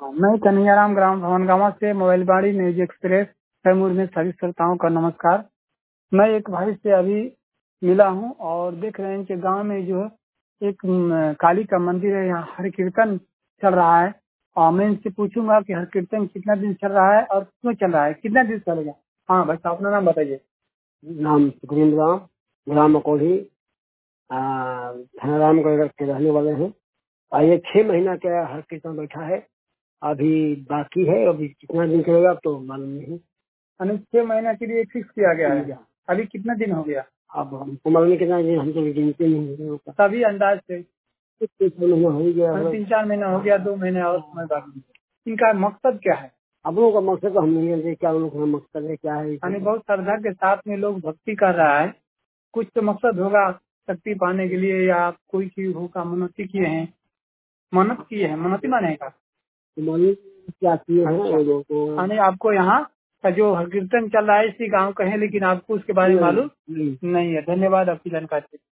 मैं कन्हैयाराम ग्राम भवनगामा से मोबाइलबाड़ी news express Kaimur में सभी श्रोताओं का नमस्कार। मैं एक भाई से अभी मिला हूं और देख रहे हैं कि गांव में जो है एक काली का मंदिर है, यहाँ हर कीर्तन चल रहा है और मैं इनसे पूछूंगा कि हर कीर्तन कितना दिन चल रहा है और क्यों चल रहा है, कितना दिन चलेगा। हाँ भाई साहब, अपना नाम बताइए। नाम सुखविंद्र राम, ग्राम मकोही, थाना रामगढ़ के रहने वाले हैं। और ये 6 महीना का हर कीर्तन बैठा है, अभी बाकी है। अभी कितना दिन चलेगा तो मालूम नहीं। यानी 6 महीना के लिए फिक्स किया गया है। अभी कितना दिन हो गया? अब हमको मालूम नहीं कितना दिन, हम तो गिनते नहीं। तभी अंदाज से 6 महीना हो ही गया, 3-4 महीना हो गया, 2 महीने और समय बाकी। इनका मकसद क्या है? अब लोगों का मकसद तो हम नहीं जानते, क्या लोगों का मकसद है, क्या है। यानी बहुत श्रद्धा के साथ में लोग भक्ति कर रहा है, कुछ तो मकसद होगा शक्ति पाने के लिए, या कोई चीज होगा, मन्नती किए हैं, मन्नत किए हैं, मन्नती मानेगा क्या किए हैं वो लोग को। यानी आपको यहाँ का जो कीर्तन चल रहा है इसी गांव का है, लेकिन आपको उसके बारे में मालूम नहीं है। धन्यवाद आपकी जानकारी।